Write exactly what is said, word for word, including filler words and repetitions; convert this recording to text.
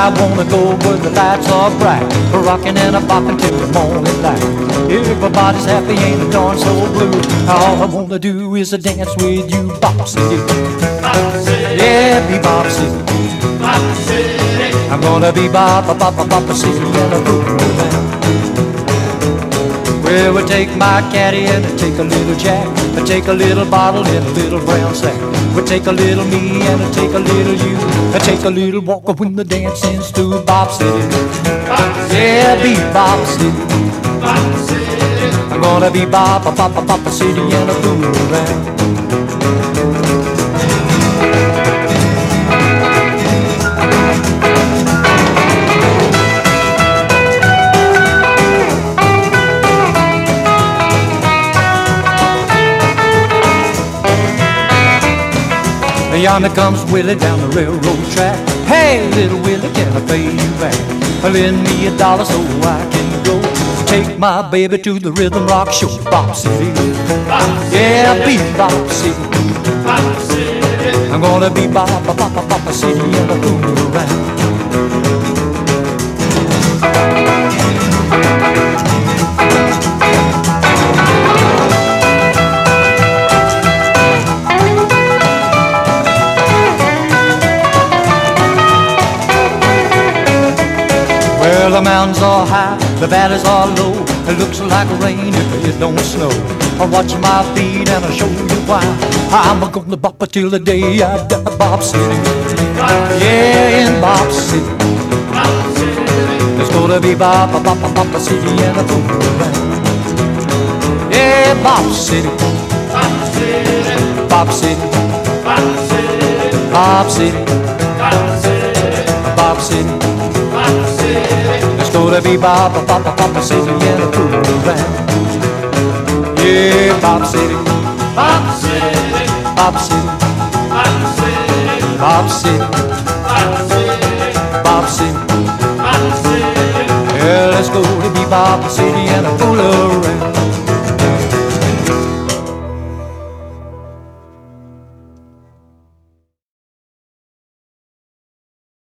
I wanna go where the lights are bright, rocking and a bopping till the morning light. Everybody's happy, ain't a darn so blue. All I wanna do is a dance with you, Bop City. Yeah, be Bop City. I'm gonna be Bop, Bop, Bop, Bop City and a boogie man. Well, we take my caddy and I take a little jack, I take a little bottle in a little brown sack. We take a little me and I take a little you, I take a little walk when the dance ends to Bop City. Yeah, be Bop City. I'm gonna be Bop, Bop, Bop, Bop City and a boomerang. Yonder comes Willie down the railroad track. Hey, little Willie, can I pay you back? Lend me a dollar so I can go take my baby to the Rhythm Rock Show. Bop City. Yeah, be Bop City. I'm gonna be Bop, Bop, Bop, Bop City and a boomerang. Well, the mountains are high, the valleys are low. It looks like rain if it don't snow. I watch my feet and I'll show you why. I'm gonna bop it till the day I die. Bop City. Yeah, in Bop City. It's gonna be Bop, Bop, Bop, Bop City and a boomerang. Yeah, Bop City. Bop City. Bop City. Bop City. It's gonna be Bop, Bop, Bop, Bop City and a boomerang. Yeah, Bop City. Bop City. Bop City. Bop City. Bop City. Yeah, let's go to be Bop City and a boomerang.